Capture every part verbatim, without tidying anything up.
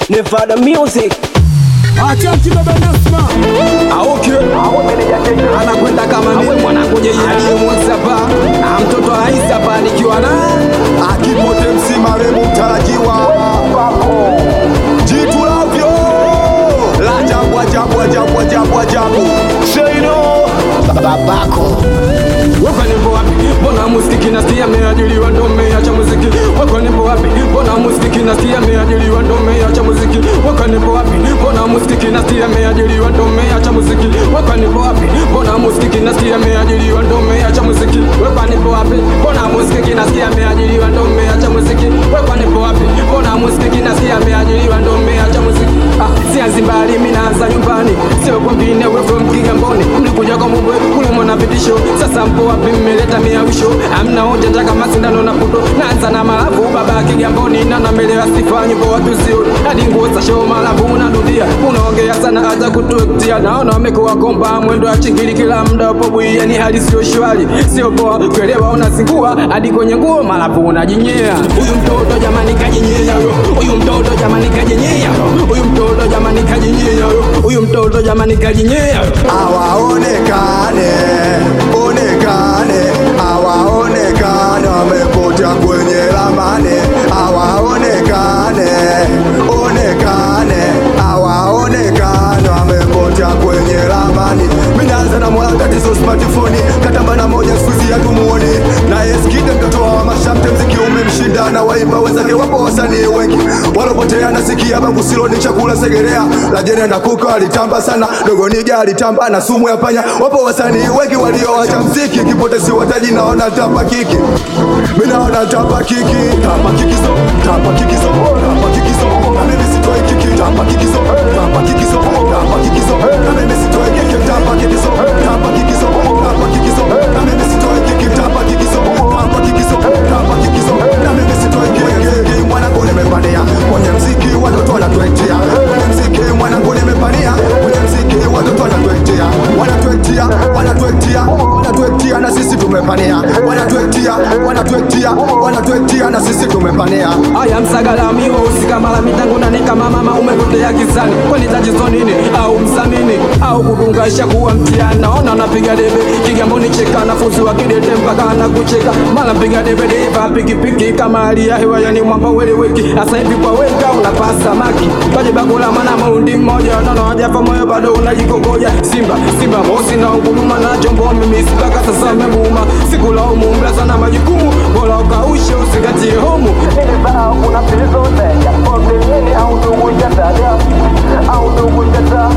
Nevada music. Acha baba Nasma. Aoke. Anakwenda kama mimi mwanangu yeye aliyemweza hapa. Na mtoto Aisa hapa nikiwa na Akipote msima remu mtarajiwa. Jitu lavyo. La jambo jambo jambo jambo jambo. Sheino babako. wako nipo wapi? Mbona muziki kinasikia meajiliwa ndo meacha muziki? Wako nipo wapi? Mbona muziki kinasikia meajiliwa ndo meacha muziki? Wako nipo wapi? Mbona muziki kinasikia meajiliwa ndo meacha muziki? Wako nipo wapi? Mbona muziki kinasikia meajiliwa ndo meacha muziki? Wako nipo wapi? Mbona muziki kinasikia meajiliwa ndo meacha muziki? Wako nipo wapi? Mbona muziki kinasikia meajiliwa ndo meacha muziki? Ah, sianzi mbali mimi naanza nyumbani. Sio kwingine wewe from Kigamboni. Mlikuja kwa Mungu kule mwana vitisho. Sasa mpo wapi mmeleta miawisho? Amna hoja ndaka masindano na puto. Naanza na malavu baba Kigamboni na na mbele asifanyi kwa watu sio. Hadi nguo za show malavu unarudia. Unaongea sana hata kututia. Naona wamekuwa komba mwendo wa chingili kila muda upo bwi ni hali sio shwari. Sio poa kuelewa unazingua hadi kwenye nguo malavu unajinyea. Huyu mtoto jamani kajinyea. Huyu mtoto jamani kajinyea. Huyu mtoto jamani kajinyea. Huyu mtoto jamani kajinyea. Awaonekane, onekane, awaonekane, wamepotea kwenye ramani. Awaonekane, onekane, awaonekane, wamepotea kwenye ramani. Minaanza na mwana tatizo smartphone, katamba na moja sikuzi ya tumuone. Na eskide mtoto wa mashamte mziki umemshinda na waimba wenzake wapo wasanii wengi. Walopotea nasikia bangu silo ni chakula segerea. La jene na kuka alitamba sana, dogo niga alitamba na sumu ya panya. Wapo wasanii wengi walioacha mziki, kipote si wataji naona tapa kiki. Mina naona tapa kiki, tapa kikizo, tapa kikizo, tapa kikizo. Na mimi sitoi kiki, tapa kikizo, tapa kikizo, tapa kikizo. Na mimi sitoi kiki, tapa kikizo, tapa kikizo, tapa kikizo. Na mimi sitoi kiki, tapa kikizo, tapa kikizo, tapa kikizo. Na mimi sitoi kiki, mwanangu nimepania kwenye mziki watoto wanatuetea. Kwenye mziki mwanangu nimepania kwenye mziki watoto wanatuetea. Wanatuetea, wanatuetea, wanatuetea na sisi tumepania. Wanatuetea, wanatuetea, wanatuetea na sisi tumepania. Aya msagalami wa usika mala mitangu na nika mama umepotea gizani. Kwani tatizo nini? Au msamini au kudungasha kuwa mtiani. Naona napiga debe Kigamboni cheka na fuzi wa kidete mpaka na kucheka. Mala piga debe deva piki piki kama hali ya hewa yani mwamba wele weki. Asa hivi kwa weka unapasa maki. Kaji bakula mana maundi mmoja. Nono hajafa moyo bado unajikogoja. Simba, simba mosi na unguluma na jombo mimi sipaka sasa memuma. Siku la umu mblasa na majukumu. Bola ukaushe usigatie homu. Nilibao kuna pilizo zeja. Ote nini au ndugu jata. Au ndugu jata.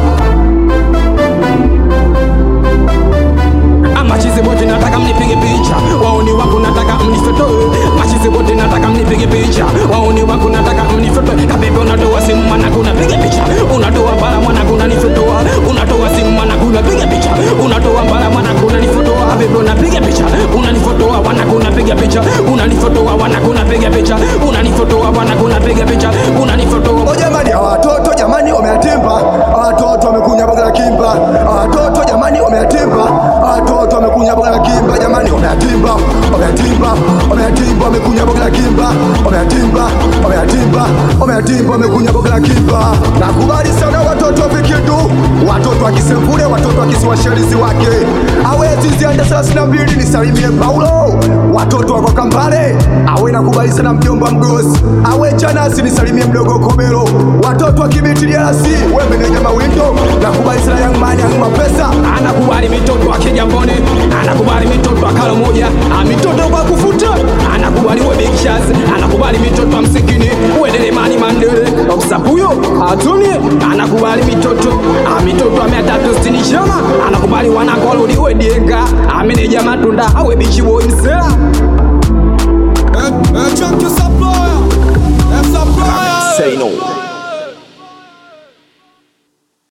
Machizi bote nataka mnipige picha. Waoni wangu nataka mnifotoe. Machizi bote nataka mnipige picha. Waoni wangu nataka mnifotoe. Kabebe unatoa simu mwanangu unapiga picha. Unatoa bala mwanangu unanifotoa. Unatoa simu mwanangu unapiga picha. Unatoa bala mwanangu unanifotoa. Kabebe unapiga picha. Unanifotoa wanangu unapiga picha. Unanifotoa wanangu unapiga picha. Unanifotoa wanangu unapiga picha. Unanifotoa. Oh jamani, watoto jamani wameatimba. Watoto wamekunya boga la kimba. Watoto jamani wameatimba. Watoto wamekunya boga la kimba jamani wameatimba. Wameatimba, wameatimba wamekunya boga la kimba. Wameatimba, wameatimba, wameatimba wamekunya boga la kimba. Nakubali sana watoto vikidu. Watoto akisemvule, watoto akisiwasherizi wake. Awezi zianda thelathini na mbili nisalimie Paulo. Watoto wako Kambale. Awe nakubali sana mjomba Mgosi. Awe Chanasi nisalimie mdogo Komelo. Watoto wa Kibiti D R C. We meneja mawindo. Nakubali sana Young Man Young Mapesa. Anakubali mitoto wa Kigamboni. Anakubali mitoto wa Kalo moja. Mitoto kwa kufuta. Anakubali we Big Shots. Anakubali mitoto wa Msikini. We Delemani Mandele. Msapuyo Atuni. Anakubali mitoto. Mitoto wa mia tatu sitini shama. Anakubali wanakolo diwe Dienga. Ameneja Matunda. Awe Bichi Boy Msela.